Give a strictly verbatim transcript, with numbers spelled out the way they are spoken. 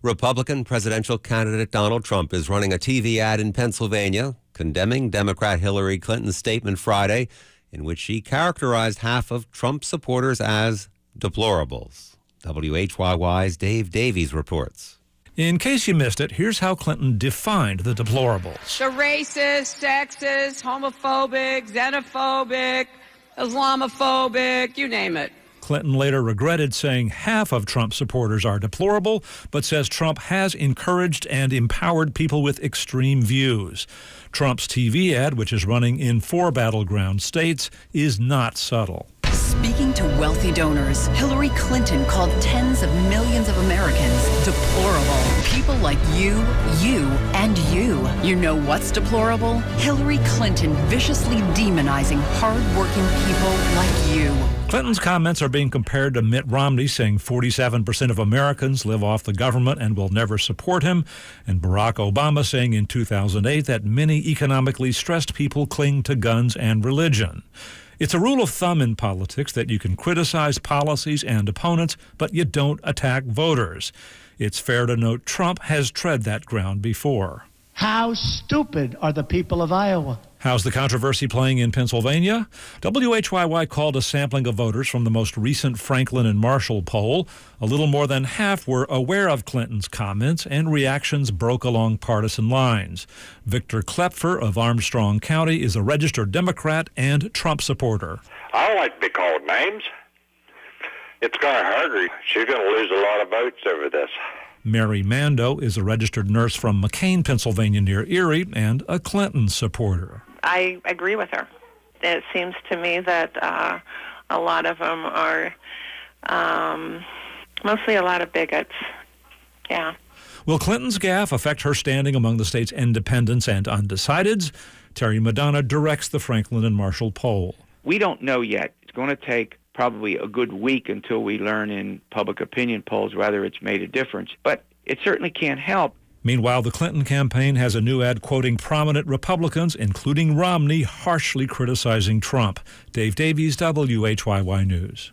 Republican presidential candidate Donald Trump is running a T V ad in Pennsylvania condemning Democrat Hillary Clinton's statement Friday in which she characterized half of Trump's supporters as deplorables. W H Y Y's Dave Davies reports. In case you missed it, here's how Clinton defined the deplorables. The racist, sexist, homophobic, xenophobic, Islamophobic, you name it. Clinton later regretted saying half of Trump's supporters are deplorable, but says Trump has encouraged and empowered people with extreme views. Trump's T V ad, which is running in four battleground states, is not subtle. Speaking to wealthy donors, Hillary Clinton called tens of millions of Americans deplorable. People like you, you, and you. You know what's deplorable? Hillary Clinton viciously demonizing hard-working people like you. Clinton's comments are being compared to Mitt Romney, saying forty-seven percent of Americans live off the government and will never support him, and Barack Obama saying in two thousand eight that many economically stressed people cling to guns and religion. It's a rule of thumb in politics that you can criticize policies and opponents, but you don't attack voters. It's fair to note Trump has tread that ground before. How stupid are the people of Iowa? How's the controversy playing in Pennsylvania? W H Y Y called a sampling of voters from the most recent Franklin and Marshall poll. A little more than half were aware of Clinton's comments, and reactions broke along partisan lines. Victor Klepfer of Armstrong County is a registered Democrat and Trump supporter. I don't like to be called names. It's going to hurt her. She's going to lose a lot of votes over this. Mary Mando is a registered nurse from McCain, Pennsylvania, near Erie, and a Clinton supporter. I agree with her. It seems to me that uh, a lot of them are um, mostly a lot of bigots. Yeah. Will Clinton's gaffe affect her standing among the state's independents and undecideds? Terry Madonna directs the Franklin and Marshall poll. We don't know yet. It's going to take probably a good week until we learn in public opinion polls whether it's made a difference. But it certainly can't help. Meanwhile, the Clinton campaign has a new ad quoting prominent Republicans, including Romney, harshly criticizing Trump. Dave Davies, W H Y Y News.